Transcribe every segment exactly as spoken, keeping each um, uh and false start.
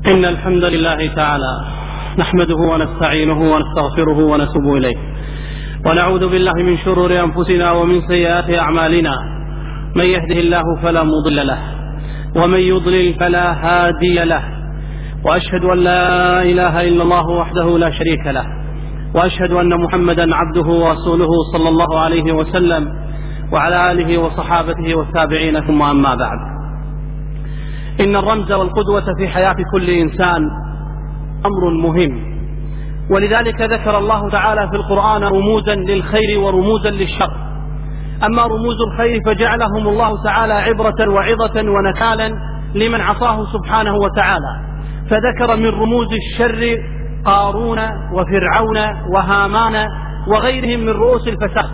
إن الحمد لله تعالى نحمده ونستعينه ونستغفره ونتوب إليه، ونعوذ بالله من شرور أنفسنا ومن سيئات أعمالنا. من يهده الله فلا مضل له، ومن يضلل فلا هادي له، وأشهد أن لا إله إلا الله وحده لا شريك له، وأشهد أن محمدا عبده ورسوله صلى الله عليه وسلم وعلى آله وصحابته والتابعين، ثم أما بعد. إن الرمز والقدوة في حياة كل إنسان أمر مهم، ولذلك ذكر الله تعالى في القرآن رموزا للخير ورموزا للشر. أما رموز الخير فجعلهم الله تعالى عبرة وعظة ونكالا لمن عصاه سبحانه وتعالى، فذكر من رموز الشر قارون وفرعون وهامان وغيرهم من رؤوس الفساد،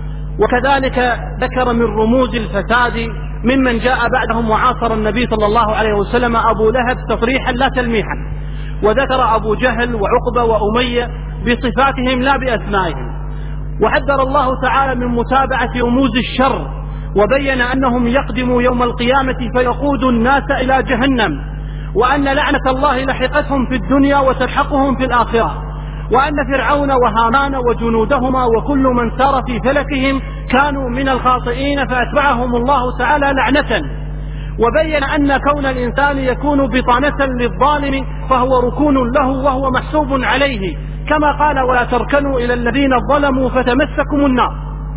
وكذلك ذكر من رموز الفساد ممن جاء بعدهم وعاصر النبي صلى الله عليه وسلم أبو لهب تصريحا لا تلميحا، وذكر أبو جهل وعقبة وأمية بصفاتهم لا بأسمائهم. وحذر الله تعالى من متابعة رموز الشر، وبين أنهم يقدموا يوم القيامة فيقود الناس إلى جهنم، وأن لعنة الله لحقتهم في الدنيا وتلحقهم في الآخرة، وأن فرعون وهامان وجنودهما وكل من سار في فلكهم كانوا من الخاطئين فأتبعهم الله تعالى لعنة. وبين أن كون الإنسان يكون بطانة للظالم فهو ركون له وهو محسوب عليه، كما قال: ولا تركنوا إلى الذين ظلموا فتمسكم النار.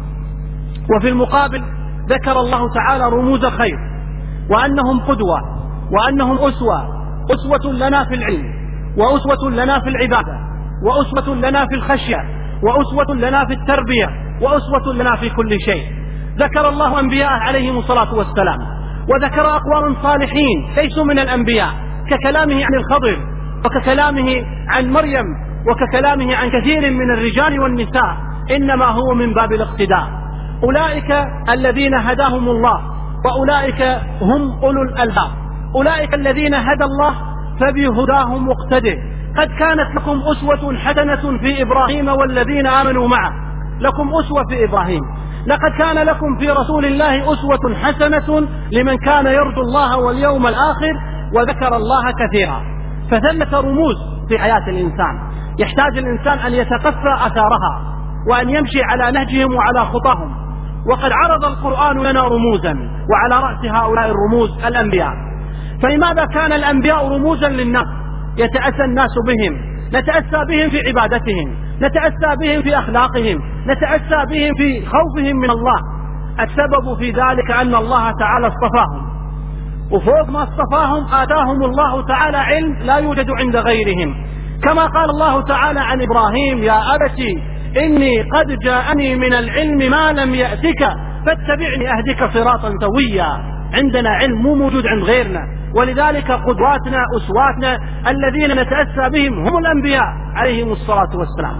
وفي المقابل ذكر الله تعالى رموز خير، وأنهم قدوة، وأنهم أسوة، أسوة لنا في العلم، وأسوة لنا في العبادة، وأسوة لنا في الخشية، وأسوة لنا في التربية، وأسوة لنا في كل شيء. ذكر الله أنبياء عليهم الصلاة والسلام، وذكر أقوام صالحين ليسوا من الأنبياء، ككلامه عن الخضر، وككلامه عن مريم، وككلامه عن كثير من الرجال والنساء، إنما هو من باب الاقتداء. أولئك الذين هداهم الله، وأولئك هم أولو الألباب. أولئك الذين هدى الله فبهداه مقتدر. قد كانت لكم أسوة حسنة في إبراهيم والذين آمنوا معه. لكم أسوة في إبراهيم. لقد كان لكم في رسول الله أسوة حسنة لمن كان يرجو الله واليوم الآخر وذكر الله كثيرا. فثمة رموز في حياة الإنسان يحتاج الإنسان أن يتقفى أثارها، وأن يمشي على نهجهم وعلى خطاهم. وقد عرض القرآن لنا رموزا، وعلى رأس هؤلاء الرموز الأنبياء. فلماذا كان الأنبياء رموزا للناس يتأسى الناس بهم؟ نتأسى بهم في عبادتهم، نتأسى بهم في أخلاقهم، نتأسى بهم في خوفهم من الله. السبب في ذلك أن الله تعالى اصطفاهم، وفوق ما اصطفاهم آتاهم الله تعالى علم لا يوجد عند غيرهم، كما قال الله تعالى عن إبراهيم: يا أبت إني قد جاءني من العلم ما لم يأتك فاتبعني أهدك صراطا سويا. عندنا علم مو موجود عند غيرنا، ولذلك قدواتنا أسواتنا الذين نتأسى بهم هم الأنبياء عليهم الصلاة والسلام.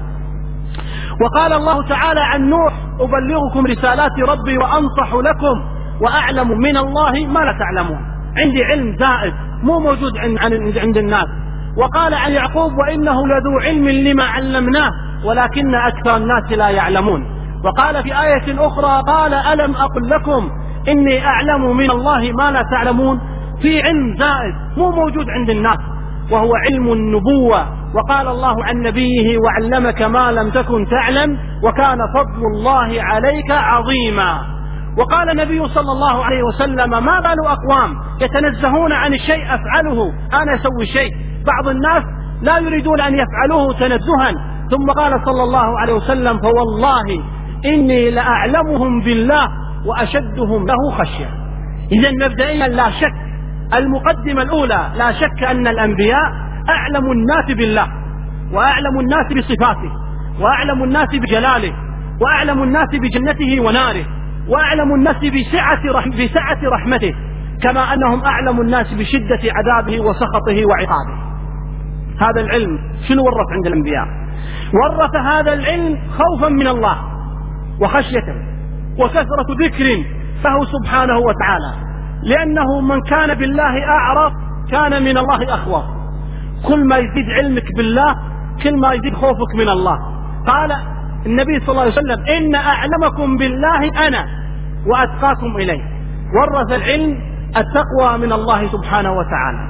وقال الله تعالى عن نوح: أبلغكم رسالات ربي وأنصح لكم وأعلم من الله ما لا تعلمون. عندي علم زائد مو موجود عند, عند الناس. وقال عن يعقوب: وإنه لذو علم لما علمناه ولكن أكثر الناس لا يعلمون. وقال في آية أخرى: قال ألم أقل لكم إني أعلم من الله ما لا تعلمون. في علم زائد مو موجود عند الناس، وهو علم النبوة. وقال الله عن نبيه: وعلمك ما لم تكن تعلم وكان فضل الله عليك عظيما. وقال النبي صلى الله عليه وسلم: ما بال أقوام يتنزهون عن الشيء أفعله أنا أسوي شيء. بعض الناس لا يريدون أن يفعلوه تنزها. ثم قال صلى الله عليه وسلم: فوالله إني لأعلمهم بالله وأشدهم له خشية. إذن مبدئيا لا شك، المقدمة الأولى لا شك أن الأنبياء أعلم الناس بالله، وأعلم الناس بصفاته، وأعلم الناس بجلاله، وأعلم الناس بجنته وناره، وأعلم الناس بسعة, رحم بسعة رحمته، كما أنهم أعلم الناس بشدة عذابه وسخطه وعقابه. هذا العلم شنو ورث عند الأنبياء؟ ورث هذا العلم خوفا من الله وخشية وكثرة ذكر فهو سبحانه وتعالى، لأنه من كان بالله أعرف كان من الله أخوف. كل ما يزيد علمك بالله كل ما يزيد خوفك من الله. قال النبي صلى الله عليه وسلم: إن أعلمكم بالله أنا وأتقاكم إليه. ورث العلم التقوى من الله سبحانه وتعالى.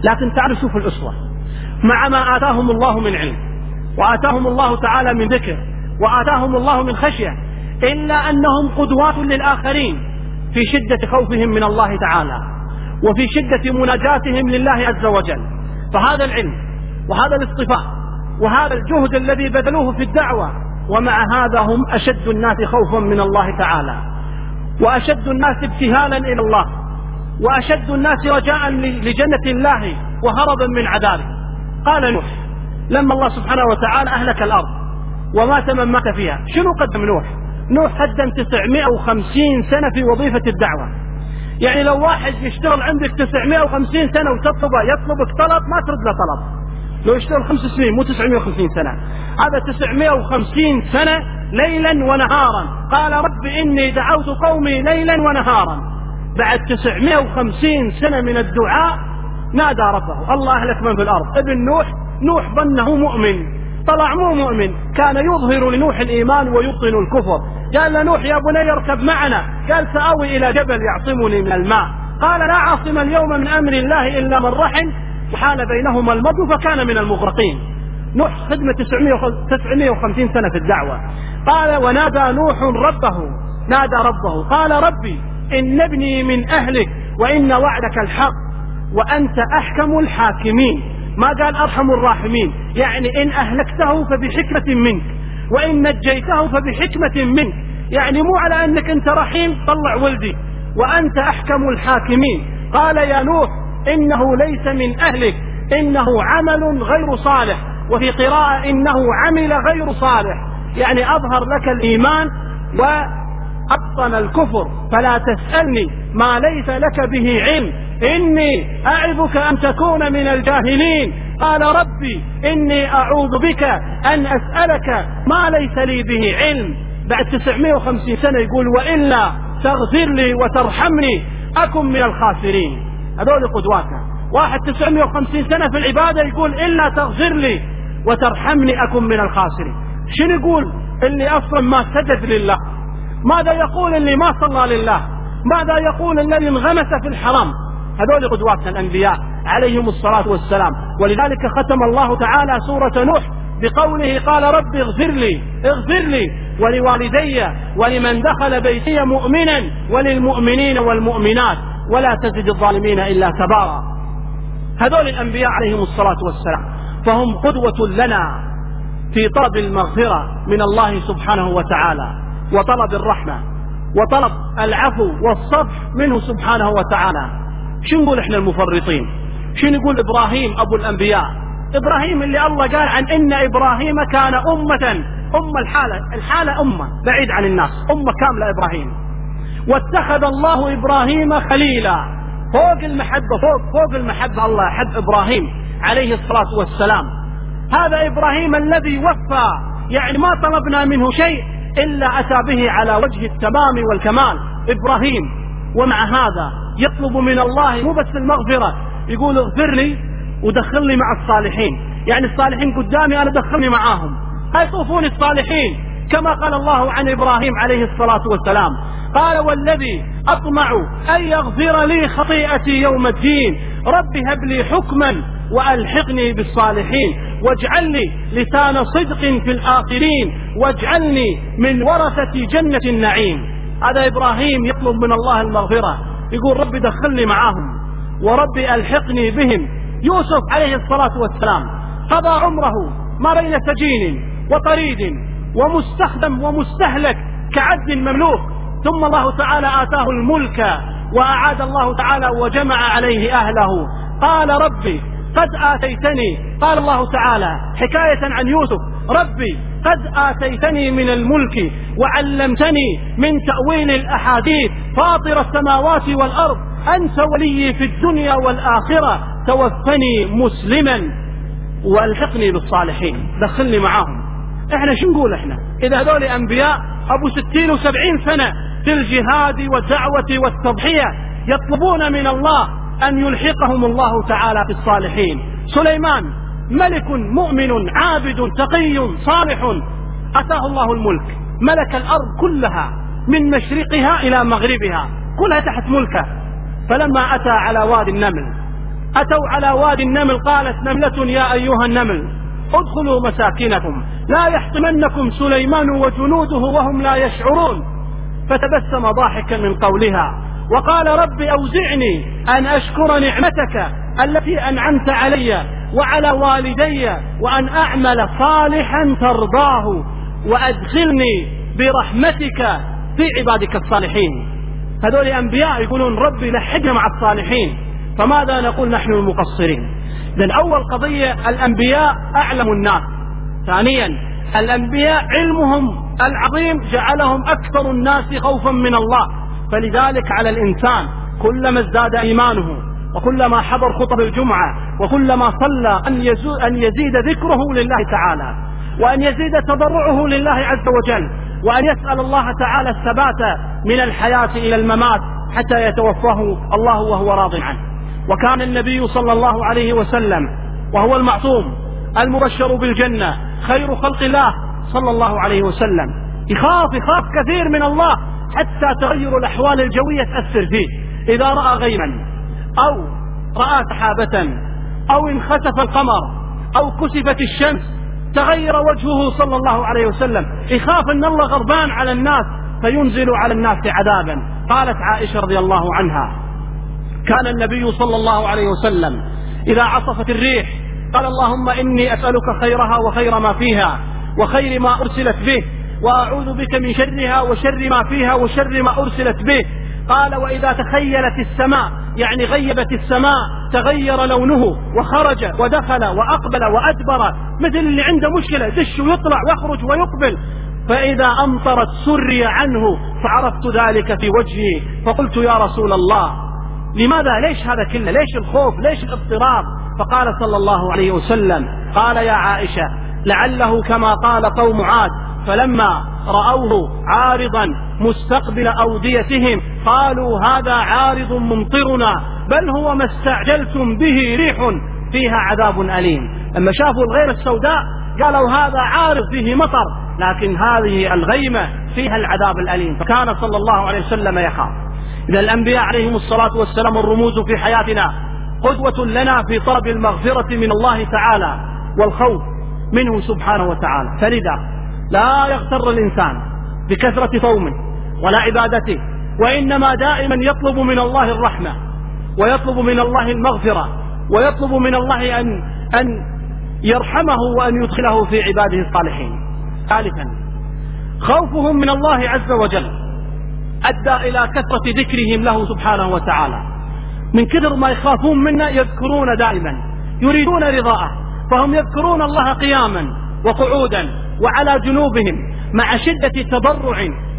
لكن تعالوا شوفوا الأسوة، مع ما آتاهم الله من علم وآتاهم الله تعالى من ذكر وآتاهم الله من خشية، إلا أنهم قدوات للآخرين في شدة خوفهم من الله تعالى وفي شدة مناجاتهم لله عز وجل. فهذا العلم وهذا الاصطفاء وهذا الجهد الذي بذلوه في الدعوة، ومع هذا هم أشد الناس خوفا من الله تعالى، وأشد الناس ابتهالا إلى الله، وأشد الناس رجاء لجنة الله وهربا من عذابه. قال نوح لما الله سبحانه وتعالى أهلك الأرض ومات من مات فيها، شنو قدم نوح؟ نوح قدم تسعمائة وخمسين سنة في وظيفة الدعوة. يعني لو واحد يشتغل عندك تسعمائة وخمسين سنة وتطلبه يطلبك طلب ما ترد له طلب، لو يشتغل خمس سنين مو تسعمائة وخمسين سنة، هذا تسعمائة وخمسين سنة ليلا ونهارا. قال رب إني دعوت قومي ليلا ونهارا. بعد تسعمائة وخمسين سنة من الدعاء نادى ربه الله أهلك من في الأرض. ابن نوح نوح ظنه مؤمن، طلع مو مؤمن، كان يظهر لنوح الإيمان ويبطن الكفر. قال لنوح يا بني اركب معنا، قال سآوي إلى جبل يعصمني من الماء. قال لا عاصم اليوم من أمر الله إلا من رحم، وحال بينهما الموج فكان من المغرقين. نوح خدمة تسعمائة وخمسين سنة في الدعوة. قال ونادى نوح ربه، نادى ربه قال ربي إن ابني من أهلك وإن وعدك الحق وأنت أحكم الحاكمين. ما قال أرحم الراحمين، يعني إن أهلكته فبحكمة منك وإن نجيته فبحكمة منك، يعني مو على أنك أنت رحيم طلع ولدي، وأنت أحكم الحاكمين. قال يا نوح إنه ليس من أهلك إنه عمل غير صالح، وفي قراءة إنه عمل غير صالح، يعني أظهر لك الإيمان وأبطن الكفر، فلا تسألني ما ليس لك به علم إني أعظك أن تكون من الجاهلين. قال ربي إني أعوذ بك أن أسألك ما ليس لي به علم. بعد تسعمائة وخمسين سنة يقول وإلا تغفر لي وترحمني أكن من الخاسرين. هذول قدواته. واحد تسعمائة وخمسين سنة في العبادة يقول إلا تغفر لي وترحمني أكن من الخاسرين. شنو يقول اللي أصلا ما سجد لله؟ ماذا يقول اللي ما صلى لله؟ ماذا يقول الذي انغمس في الحرام؟ هذول قدواتنا الأنبياء عليهم الصلاة والسلام. ولذلك ختم الله تعالى سورة نوح بقوله قال رب اغفر لي اغفر لي ولوالدي ولمن دخل بيتي مؤمنا وللمؤمنين والمؤمنات ولا تزد الظالمين إلا تبارا. هذول الأنبياء عليهم الصلاة والسلام، فهم قدوة لنا في طلب المغفرة من الله سبحانه وتعالى وطلب الرحمة وطلب العفو والصفح منه سبحانه وتعالى. شو نقول احنا المفرطين؟ شو نقول إبراهيم أبو الأنبياء؟ إبراهيم اللي الله قال عن إن إبراهيم كان أمة، أمة الحالة الحالة أمة بعيد عن الناس، أمة كاملة إبراهيم. واتخذ الله إبراهيم خليلا، فوق المحبة فوق فوق المحبة الله حب إبراهيم عليه الصلاة والسلام. هذا إبراهيم الذي وفى، يعني ما طلبنا منه شيء إلا أتى به على وجه التمام والكمال إبراهيم. ومع هذا يطلب من الله مو بس المغفرة، يقول اغفر لي ودخلني مع الصالحين، يعني الصالحين قدامي أنا دخلني معاهم، هيطوفون الصالحين كما قال الله عن إبراهيم عليه الصلاة والسلام. قال والذي أطمع أن يغفر لي خطيئتي يوم الدين رب هب لي حكما وألحقني بالصالحين واجعل لي لسان صدق في الآخرين واجعلني من ورثة جنة النعيم. هذا إبراهيم يطلب من الله المغفرة، يقول ربي دخلني معاهم وربي ألحقني بهم. يوسف عليه الصلاة والسلام قضى عمره ما بين سجين وطريد ومستخدم ومستهلك كعبد مملوك، ثم الله تعالى آتاه الملك وأعاد الله تعالى وجمع عليه أهله. قال ربي قد آتيتني، قال الله تعالى حكاية عن يوسف ربي قد آتيتني من الملك وعلمتني من تأويل الأحاديث فاطر السماوات والأرض أنت ولي في الدنيا والآخرة توفني مسلما والحقني بالصالحين، دخلني معاهم. احنا شو نقول احنا إذا هذول أنبياء أبو ستين وسبعين سنة في الجهاد والدعوة والتضحية يطلبون من الله أن يلحقهم الله تعالى بالصالحين. سليمان ملك مؤمن عابد تقي صالح أتاه الله الملك، ملك الأرض كلها من مشرقها إلى مغربها كلها تحت ملكه. فلما أتى على وادي النمل أتوا على وادي النمل، قالت نملة يا أيها النمل ادخلوا مساكنكم لا يحطمنكم سليمان وجنوده وهم لا يشعرون، فتبسم ضاحكا من قولها وقال رب أوزعني أن أشكر نعمتك التي أنعمت علي وعلى والدي وأن أعمل صالحا ترضاه وأدخلني برحمتك في عبادك الصالحين. هذول أنبياء يقولون ربي لحقنا مع الصالحين، فماذا نقول نحن المقصرين؟ إذن أول قضية الأنبياء أعلم الناس. ثانيا الأنبياء علمهم العظيم جعلهم أكثر الناس خوفا من الله، فلذلك على الإنسان كلما ازداد إيمانه وكلما حضر خطب الجمعة وكلما صلى أن يزيد ذكره لله تعالى، وأن يزيد تضرعه لله عز وجل، وأن يسأل الله تعالى الثبات من الحياة إلى الممات حتى يتوفاه الله وهو راض عنه. وكان النبي صلى الله عليه وسلم وهو المعصوم المبشر بالجنة خير خلق الله صلى الله عليه وسلم يخاف يخاف كثير من الله حتى تغير الأحوال الجوية تأثر فيه. إذا رأى غيما أو رأى سحابة أو انخسف القمر أو كسفت الشمس تغير وجهه صلى الله عليه وسلم، يخاف أن الله غضبان على الناس فينزل على الناس عذابا. قالت عائشة رضي الله عنها كان النبي صلى الله عليه وسلم إذا عصفت الريح قال اللهم إني أسألك خيرها وخير ما فيها وخير ما أرسلت به، وأعوذ بك من شرها وشر ما فيها وشر ما أرسلت به. قال وإذا تخيلت السماء يعني غيبت السماء تغير لونه وخرج ودخل وأقبل وأدبر مثل اللي عنده مشكلة دش ويطلع ويخرج ويقبل، فإذا أمطرت سري عنه، فعرفت ذلك في وجهي فقلت يا رسول الله لماذا؟ ليش هذا كله؟ ليش الخوف؟ ليش الاضطراب؟ فقال صلى الله عليه وسلم قال يا عائشة لعله كما قال قوم عاد فلما رأوه عارضا مستقبل أوديتهم قالوا هذا عارض ممطرنا بل هو ما استعجلتم به ريح فيها عذاب أليم. لما شافوا الغير السوداء قالوا هذا عارض فيه مطر، لكن هذه الغيمة فيها العذاب الأليم. فكان صلى الله عليه وسلم يخاف. إذا الأنبياء عليهم الصلاة والسلام الرموز في حياتنا قدوة لنا في طلب المغفرة من الله تعالى والخوف منه سبحانه وتعالى. فلذا لا يغتر الإنسان بكثرة صومه ولا عبادته، وإنما دائما يطلب من الله الرحمة ويطلب من الله المغفرة ويطلب من الله أن, أن يرحمه وأن يدخله في عباده الصالحين. ثالثا خوفهم من الله عز وجل أدى إلى كثرة ذكرهم له سبحانه وتعالى. من كثر ما يخافون منا يذكرون دائما يريدون رضاءه، فهم يذكرون الله قياما وقعودا وعلى جنوبهم مع شدة تضرع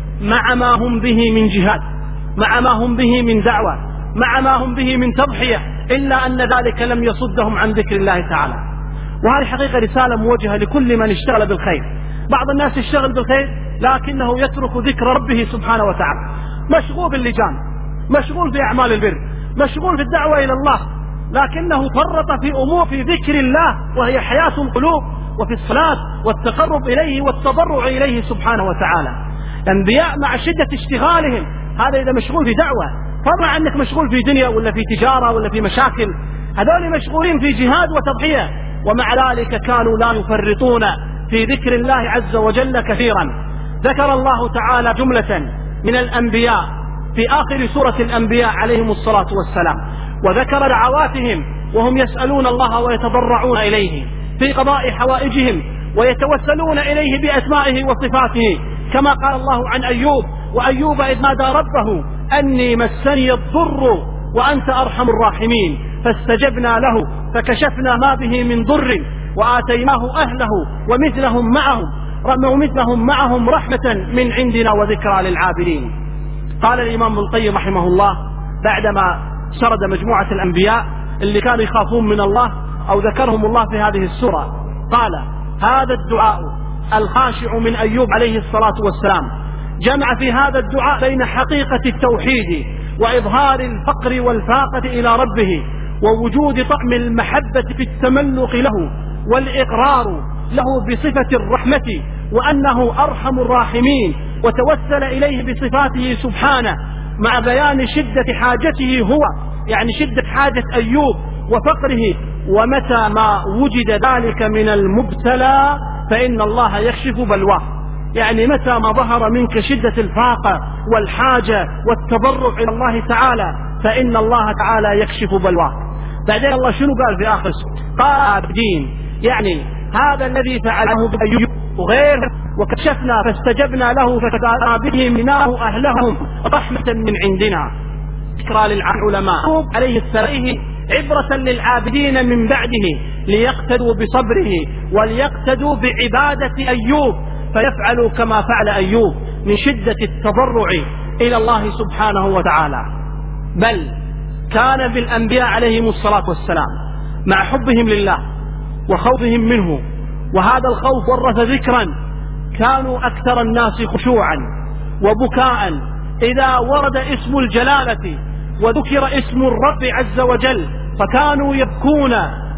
مع ما هم به من جهاد، مع ما هم به من دعوة، مع ما هم به من تضحية، إلا أن ذلك لم يصدهم عن ذكر الله تعالى. وهذه حقيقة رسالة موجهة لكل من اشتغل بالخير. بعض الناس يشتغل بالخير لكنه يترك ذكر ربه سبحانه وتعالى، مشغول باللجان، مشغول في أعمال البر، مشغول في الدعوة إلى الله، لكنه فرط في أمور في ذكر الله وهي حياة القلوب وفي الصلاة والتقرب إليه والتضرع إليه سبحانه وتعالى. الأنبياء مع شدة اشتغالهم هذا إذا مشغول في دعوة، فضلا أنك مشغول في دنيا ولا في تجارة ولا في مشاكل، هذول مشغولين في جهاد وتضحية، ومع ذلك كانوا لا يفرطون في ذكر الله عز وجل كثيرا. ذكر الله تعالى جملة من الأنبياء في آخر سورة الأنبياء عليهم الصلاة والسلام، وذكر دعواتهم وهم يسألون الله ويتضرعون إليه في قضاء حوائجهم ويتوسلون إليه بأسمائه وصفاته، كما قال الله عن أيوب: وأيوب إذ نادى ربه أني مسني الضر وأنت أرحم الراحمين فاستجبنا له فكشفنا ما به من ضر وآتيناه أهله ومثلهم معهم ومثلهم معهم رحمة من عندنا وذكرى للعابدين. قال الإمام ابن القيم رحمه الله بعدما سرد مجموعة الأنبياء اللي كانوا يخافون من الله أو ذكرهم الله في هذه السورة، قال: هذا الدعاء الخاشع من أيوب عليه الصلاة والسلام جمع في هذا الدعاء بين حقيقة التوحيد وإظهار الفقر والفاقة إلى ربه ووجود طعم المحبة في التملق له والإقرار له بصفة الرحمة وأنه أرحم الراحمين، وتوسل إليه بصفاته سبحانه مع بيان شدة حاجته هو، يعني شدة حاجة أيوب وفقره. ومتى ما وجد ذلك من المبتلى فإن الله يكشف بلواه. يعني متى ما ظهر منك شدة الفاقة والحاجة والتضرع إلى الله تعالى فإن الله تعالى يكشف بلواه. بعدين الله شنو قال في آخر قال عابدين، يعني هذا الذي فعله بأيوب وغيره وكشفنا فاستجبنا له فكفرنا بهم مناه أهلهم رحمة من عندنا. ذكرى للعلماء عليه السلام عبرة للعابدين من بعده ليقتدوا بصبره وليقتدوا بعبادة أيوب فيفعلوا كما فعل أيوب من شدة التضرع إلى الله سبحانه وتعالى. بل كان بالأنبياء عليهم الصلاة والسلام مع حبهم لله وخوفهم منه، وهذا الخوف ورث ذكرا، كانوا أكثر الناس خشوعا وبكاء إذا ورد اسم الجلالة وذكر اسم الرب عز وجل، فكانوا يبكون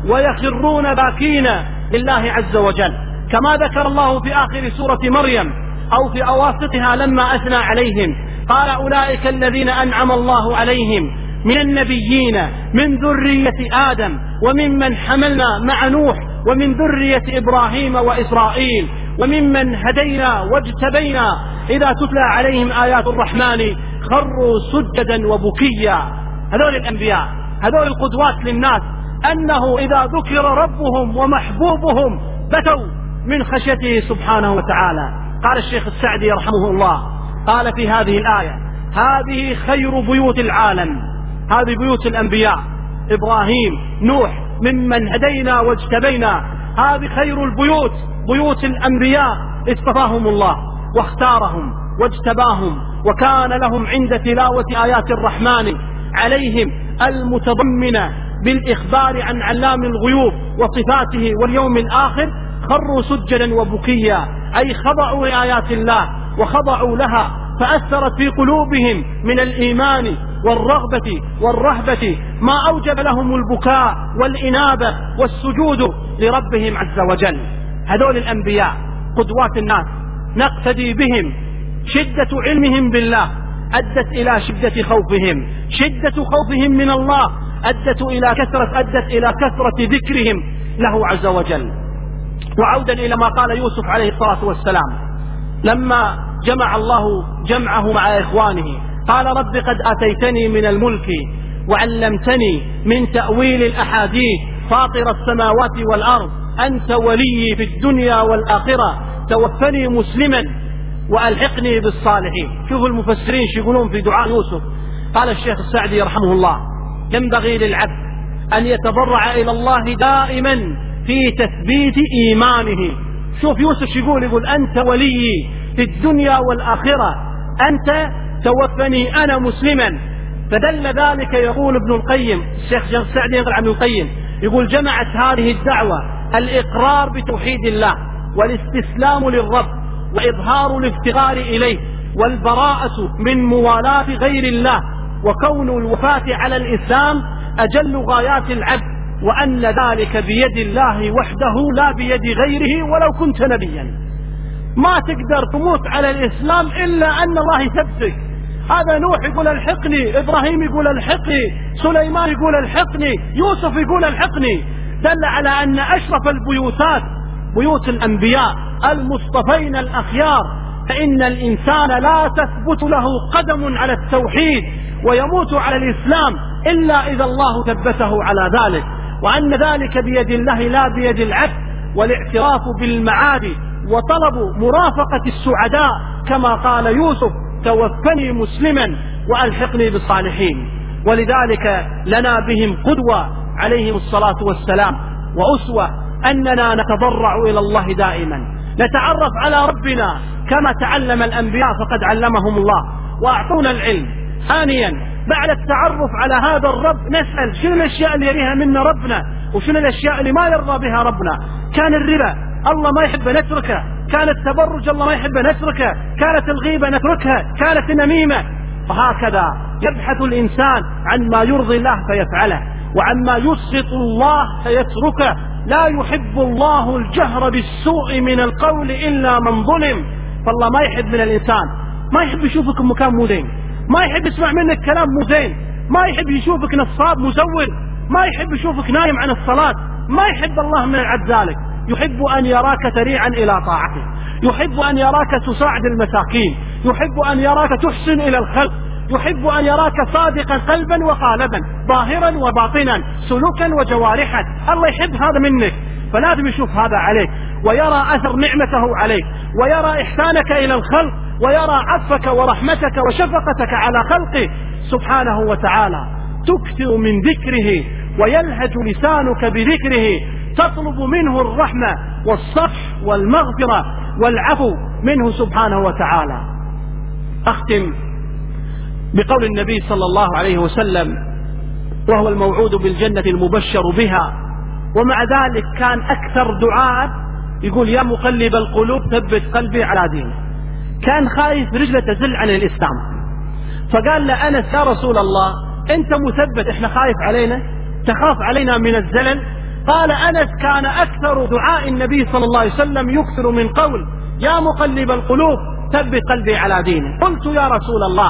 ويخرون باكين لله عز وجل، كما ذكر الله في آخر سورة مريم أو في أواسطها لما أثنى عليهم قال أولئك الذين أنعم الله عليهم من النبيين من ذرية آدم وممن حملنا مع نوح ومن ذرية إبراهيم وإسرائيل وممن هدينا واجتبينا إذا تتلى عليهم آيات الرحمن خروا سجدا وبكيا. هذول الأنبياء، هذول القدوات للناس، أنه إذا ذكر ربهم ومحبوبهم بكوا من خشيته سبحانه وتعالى. قال الشيخ السعدي رحمه الله قال في هذه الآية هذه خير بيوت العالم، هذه بيوت الأنبياء إبراهيم نوح ممن هدينا واجتبينا، هذه خير البيوت بيوت الأنبياء اصطفاهم الله واختارهم واجتباهم وكان لهم عند تلاوة آيات الرحمن عليهم المتضمنة بالإخبار عن علام الغيوب وصفاته واليوم الآخر خروا سجدا وبكيا، أي خضعوا لآيات الله وخضعوا لها فأثرت في قلوبهم من الإيمان والرغبة والرهبة ما أوجب لهم البكاء والإنابة والسجود لربهم عز وجل. هذول الأنبياء قدوات الناس نقتدي بهم. شدة علمهم بالله أدت إلى شدة خوفهم، شدة خوفهم من الله أدت إلى كثرة أدت إلى كثرة ذكرهم له عز وجل. وعودا إلى ما قال يوسف عليه الصلاة والسلام لما جمع الله جمعه مع إخوانه قال رب قد آتيتني من الملك وعلمتني من تأويل الأحاديث فاطر السماوات والأرض أنت ولي في الدنيا والآخرة توفني مسلما وألحقني بالصالحين. شوفوا المفسرين يقولون في دعاء يوسف. قال الشيخ السعدي رحمه الله ينبغي للعبد أن يتضرع إلى الله دائما في تثبيت إيمانه. شوف يوسف يقول يقول أنت ولي في الدنيا والآخرة أنت توفني أنا مسلما. فدل ذلك يقول ابن القيم الشيخ السعدي يقول عن القيم يقول جمعت هذه الدعوة الإقرار بتوحيد الله والاستسلام للرب وإظهار الافتقار إليه والبراءة من موالاة غير الله وكون الوفاة على الإسلام أجل غايات العبد وأن ذلك بيد الله وحده لا بيد غيره ولو كنت نبيا. ما تقدر تموت على الإسلام إلا أن الله يثبتك. هذا نوح يقول الحقني، إبراهيم يقول الحقني، سليمان يقول الحقني، يوسف يقول الحقني. دل على أن أشرف البيوتات بيوت الأنبياء المصطفين الأخيار، فإن الإنسان لا تثبت له قدم على التوحيد ويموت على الإسلام إلا إذا الله ثبته على ذلك، وأن ذلك بيد الله لا بيد العبد، والاعتراف بالمعاد وطلب مرافقة السعداء كما قال يوسف توفني مسلما وألحقني بالصالحين. ولذلك لنا بهم قدوة عليهم الصلاة والسلام وأسوة أننا نتضرع إلى الله دائما، نتعرف على ربنا كما تعلم الأنبياء فقد علمهم الله وأعطونا العلم. ثانيا بعد التعرف على هذا الرب نسأل شنو الأشياء اللي يريها منا ربنا وشنو الأشياء اللي ما يرضى بها ربنا. كان الربا الله ما يحب نتركه، كان التبرج الله ما يحب نتركه، كانت الغيبة نتركها، كانت النميمة. وهكذا يبحث الإنسان عن ما يرضي الله فيفعله وعما يسخط الله فيتركه. لا يحب الله الجهر بالسوء من القول إلا من ظلم. فالله ما يحب من الإنسان، ما يحب يشوفك مكان مو زين، ما يحب يسمع منك كلام مو زين، ما يحب يشوفك نصاب مزور، ما يحب يشوفك نايم عن الصلاة، ما يحب الله من عد ذلك. يحب أن يراك سريعا إلى طاعته، يحب أن يراك تساعد المساكين، يحب أن يراك تحسن إلى الخلق، يحب أن يراك صادقا قلبا وقالبا، ظاهرا وباطنا، سلوكا وجوارحا. الله يحب هذا منك، فلازم يشوف هذا عليك، ويرى أثر نعمته عليك، ويرى إحسانك إلى الخلق، ويرى عطفك ورحمتك وشفقتك على خلقه سبحانه وتعالى. تكثر من ذكره ويلهج لسانك بذكره، تطلب منه الرحمة والصفح والمغفرة والعفو منه سبحانه وتعالى. أختم بقول النبي صلى الله عليه وسلم وهو الموعود بالجنة المبشر بها، ومع ذلك كان أكثر دعاء يقول يا مقلب القلوب ثبت قلبي على دينك. كان خايف رجله تزل عن الإسلام، فقال له أنس يا رسول الله أنت مثبت، إحنا خايف علينا، تخاف علينا من الزلل؟ قال أنس كان أكثر دعاء النبي صلى الله عليه وسلم يكثر من قول يا مقلب القلوب ثبت قلبي على دينك. قلت يا رسول الله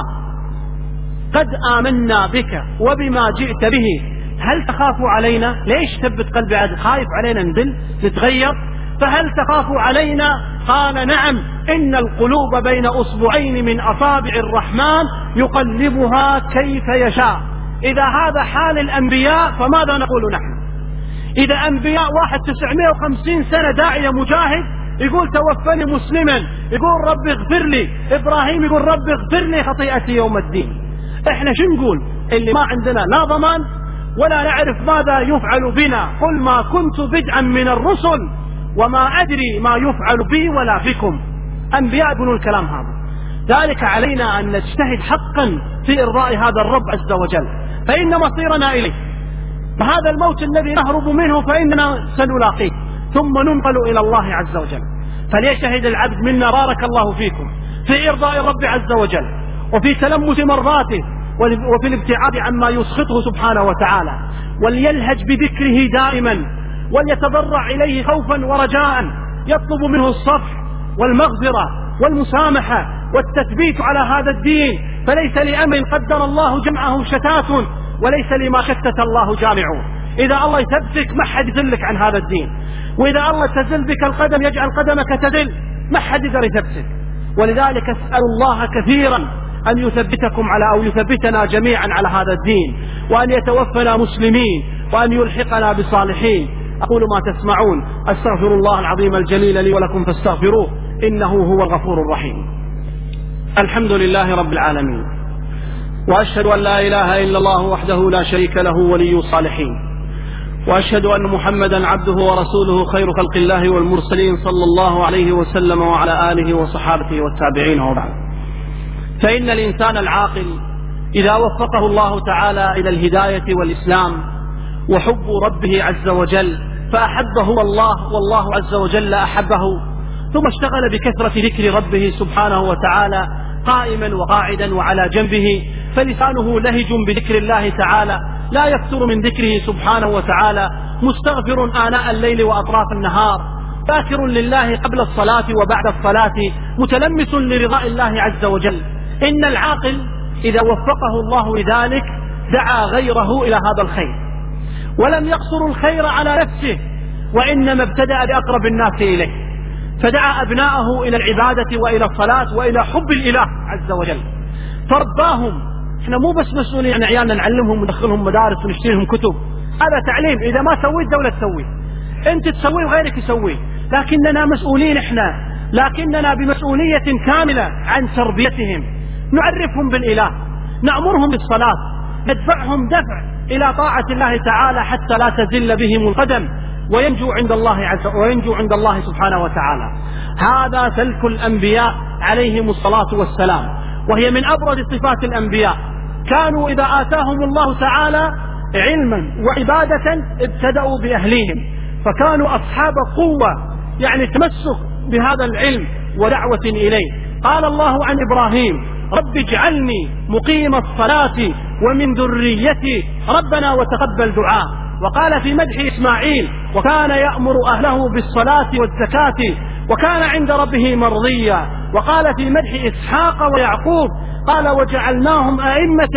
قد آمنا بك وبما جئت به، هل تخاف علينا؟ ليش ثبت قلبي على دينك؟ خايف علينا نذل نتغير؟ فهل تخاف علينا؟ قال نعم، إن القلوب بين أصبعين من أصابع الرحمن يقلبها كيف يشاء. إذا هذا حال الأنبياء فماذا نقول نحن؟ إذا أنبياء واحد تسعمائة وخمسين سنة داعية مجاهد يقول توفني مسلما، يقول رب اغفر لي، إبراهيم يقول رب اغفر لي خطيئتي يوم الدين. احنا شو نقول؟ اللي ما عندنا لا ضمان ولا نعرف ماذا يفعل بنا. قل ما كنت بدعا من الرسل وما أدري ما يفعل بي ولا بكم. أنبياء يقولون الكلام هذا. ذلك علينا أن نجتهد حقا في إرضاء هذا الرب عز وجل، فإن مصيرنا إليه. فهذا الموت الذي نهرب منه فإننا سنلاقيه، ثم ننقل إلى الله عز وجل. فليشهد العبد منا بارك الله فيكم في إرضاء الرب عز وجل، وفي تلمس مرضاته، وفي الابتعاد عما يسخطه سبحانه وتعالى، وليلهج بذكره دائما، وليتضرع إليه خوفا ورجاء، يطلب منه الصفح والمغفرة والمسامحة والتثبيت على هذا الدين. فليس لأمر قدر الله جمعه شتات، وليس لما شتت الله جامعه. إذا الله يثبتك ما حد يذلك عن هذا الدين، وإذا الله تزل بك القدم يجعل قدمك تذل، ما حد يقدر يثبتك. ولذلك أسأل الله كثيرا أن يثبتكم على أو يثبتنا جميعا على هذا الدين، وأن يتوفنا مسلمين، وأن يلحقنا بصالحين. أقول ما تسمعون، أستغفر الله العظيم الجليل لي ولكم فاستغفروه إنه هو الغفور الرحيم. الحمد لله رب العالمين، وأشهد أن لا إله إلا الله وحده لا شريك له ولي الصالحين، وأشهد أن محمدا عبده ورسوله خير خلق الله والمرسلين صلى الله عليه وسلم وعلى آله وصحابته والتابعين وبعد. فإن الإنسان العاقل إذا وفقه الله تعالى إلى الهداية والإسلام وحب ربه عز وجل فأحبه الله والله عز وجل أحبه، ثم اشتغل بكثرة ذكر ربه سبحانه وتعالى قائما وقاعدا وعلى جنبه، فلسانه لهج بذكر الله تعالى لا يفتر من ذكره سبحانه وتعالى، مستغفر آناء الليل وأطراف النهار، ذاكر لله قبل الصلاة وبعد الصلاة، متلمس لرضاء الله عز وجل. إن العاقل إذا وفقه الله لذلك دعا غيره إلى هذا الخير، ولم يقصر الخير على نفسه، وإنما ابتدأ بأقرب الناس إليه، فدعا أبناءه إلى العبادة وإلى الصلاة وإلى حب الإله عز وجل، فرباهم. احنا مو بس مسؤولين عن عيالنا نعلمهم وندخلهم مدارس ونشتري لهم كتب، هذا تعليم. إذا ما سويت دولة تسوي، أنت تسوي وغيرك يسوي، لكننا مسؤولين احنا، لكننا بمسؤولية كاملة عن تربيتهم، نعرفهم بالإله، نأمرهم بالصلاة، ندفعهم دفع إلى طاعة الله تعالى حتى لا تزل بهم القدم وينجو عند الله عز وينجو عند الله سبحانه وتعالى. هذا سلك الأنبياء عليهم الصلاة والسلام، وهي من أبرز صفات الأنبياء. كانوا إذا آتاهم الله تعالى علما وعبادة ابتدأوا بأهليهم، فكانوا أصحاب قوة، يعني تمسك بهذا العلم ودعوة إليه. قال الله عن إبراهيم رب اجعلني مقيم الصلاة ومن ذريتي ربنا وتقبل دعاء. وقال في مدح إسماعيل وكان يأمر أهله بالصلاة والزكاة وكان عند ربه مرضيا. وقال في مدح إسحاق ويعقوب قال وجعلناهم أئمة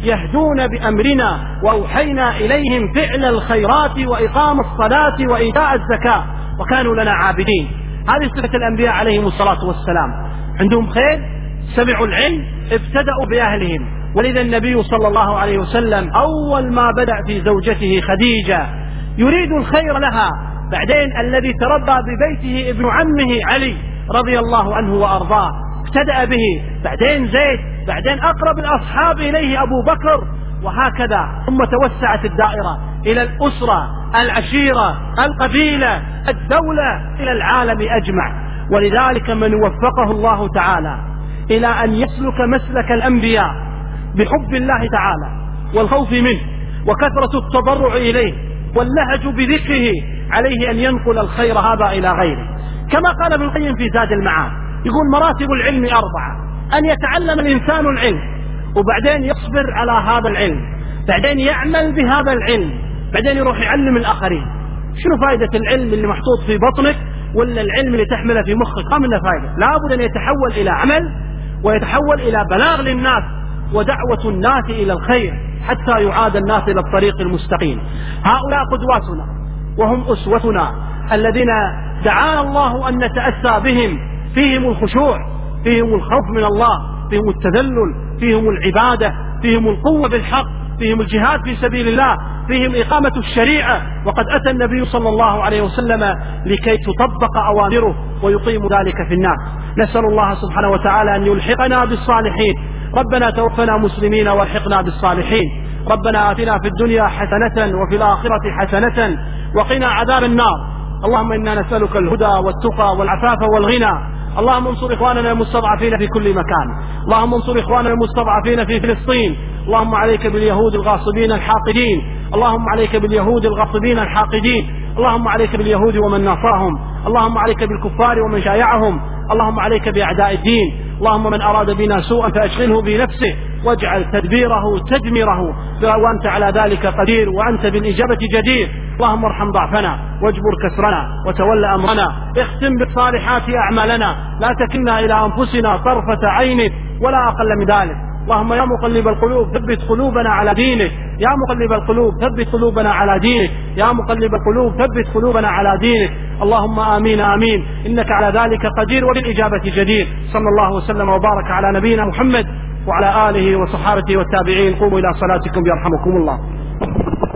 يهدون بأمرنا وأوحينا إليهم فعل الخيرات وإقام الصلاة وإيتاء الزكاة وكانوا لنا عابدين. هذه صفة الأنبياء عليهم الصلاة والسلام، عندهم خير، سمعوا العلم، ابتدأوا بأهلهم. ولذا النبي صلى الله عليه وسلم أول ما بدأ في زوجته خديجة يريد الخير لها، بعدين الذي تربى ببيته ابن عمه علي رضي الله عنه وأرضاه ابتدأ به، بعدين زيد، بعدين أقرب الأصحاب إليه أبو بكر، وهكذا ثم توسعت الدائرة إلى الأسرة، العشيرة، القبيلة، الدولة، إلى العالم أجمع. ولذلك من وفقه الله تعالى إلى أن يسلك مسلك الأنبياء بحب الله تعالى والخوف منه وكثرة التضرع إليه واللهج بذكره، عليه أن ينقل الخير هذا إلى غيره. كما قال ابن القيم في زاد المعاد، يقول مراتب العلم أربعة: أن يتعلم الإنسان العلم، وبعدين يصبر على هذا العلم، بعدين يعمل بهذا العلم، بعدين يروح يعلم الآخرين. شنو فائدة العلم اللي محطوط في بطنك ولا العلم اللي تحمله في مخك؟ ما منه فائدة. لابد أن يتحول إلى عمل ويتحول إلى بلاغ للناس ودعوة الناس إلى الخير حتى يعاد الناس إلى الطريق المستقيم. هؤلاء قدواتنا وهم أسوتنا الذين دعانا الله أن نتأسى بهم، فيهم الخشوع، فيهم الخوف من الله، فيهم التذلل، فيهم العبادة، فيهم القوة بالحق، فيهم الجهاد في سبيل الله، فيهم إقامة الشريعة. وقد أتى النبي صلى الله عليه وسلم لكي تطبق أوامره ويقيم ذلك في الناس. نسأل الله سبحانه وتعالى أن يلحقنا بالصالحين. ربنا توفنا مسلمين والحقنا بالصالحين. ربنا آتنا في الدنيا حسنة وفي الآخرة حسنة وقنا عذاب النار. اللهم إنا نسألك الهدى والتقى والعفاف والغنى. اللهم انصر إخواننا المستضعفين في كل مكان. اللهم انصر إخواننا المستضعفين في فلسطين. اللهم عليك باليهود الغاصبين الحاقدين. اللهم عليك باليهود الغاصبين الحاقدين. اللهم عليك باليهود ومن ناصرهم. اللهم عليك بالكفار ومن شايعهم. اللهم عليك بأعداء الدين. اللهم من أراد بنا سوءا فأشغله بنفسه واجعل تدبيره تدميره، وأنت على ذلك قدير وأنت بالإجابة جدير. اللهم ارحم ضعفنا واجبر كسرنا وتولى أمرنا، اختم بالصالحات أعمالنا، لا تكلنا إلى أنفسنا طرفة عين ولا أقل من ذلك. اللهم يا مقلب القلوب ثبت قلوبنا على دينك، يا مقلب القلوب ثبت قلوبنا على دينك، يا مقلب القلوب ثبت قلوبنا على دينك. اللهم آمين آمين، إنك على ذلك قدير وبالإجابة جدير. صلى الله وسلم وبارك على نبينا محمد وعلى آله وصحابته والتابعين. قوموا إلى صلاتكم يرحمكم الله.